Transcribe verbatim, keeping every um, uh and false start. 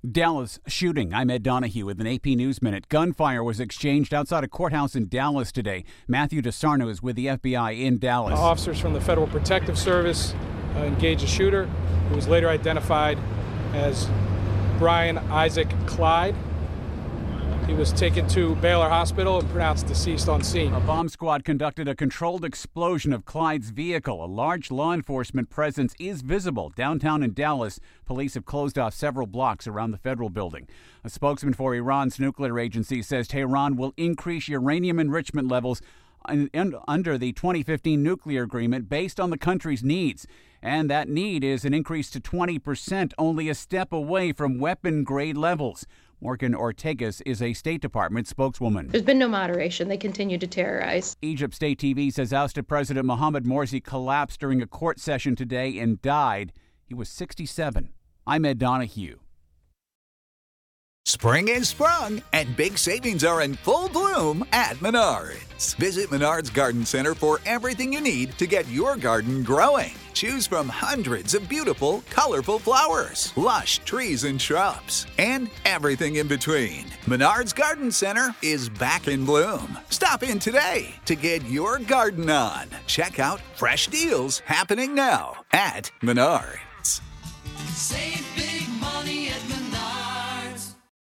Dallas shooting. I'm Ed Donahue with an A P News Minute. Gunfire was exchanged outside a courthouse in Dallas today. Matthew DeSarno is with the F B I in Dallas. Officers from the Federal Protective Service uh, engaged a shooter who was later identified as Brian Isaac Clyde. He was taken to Baylor Hospital and pronounced deceased on scene. A bomb squad conducted a controlled explosion of Clyde's vehicle. A large law enforcement presence is visible downtown in Dallas. Police have closed off several blocks around the federal building. A spokesman for Iran's nuclear agency says Tehran will increase uranium enrichment levels under the twenty fifteen nuclear agreement based on the country's needs. And that need is an increase to twenty percent, only a step away from weapon-grade levels. Morgan Ortegas is a State Department spokeswoman. There's been no moderation. They continue to terrorize. Egypt State T V says ousted President Mohamed Morsi collapsed during a court session today and died. He was sixty-seven. I'm Ed Donahue. Spring is sprung, and big savings are in full bloom at Menards. Visit Menards Garden Center for everything you need to get your garden growing. Choose from hundreds of beautiful, colorful flowers, lush trees and shrubs, and everything in between. Menards Garden Center is back in bloom. Stop in today to get your garden on. Check out fresh deals happening now at Menards. Save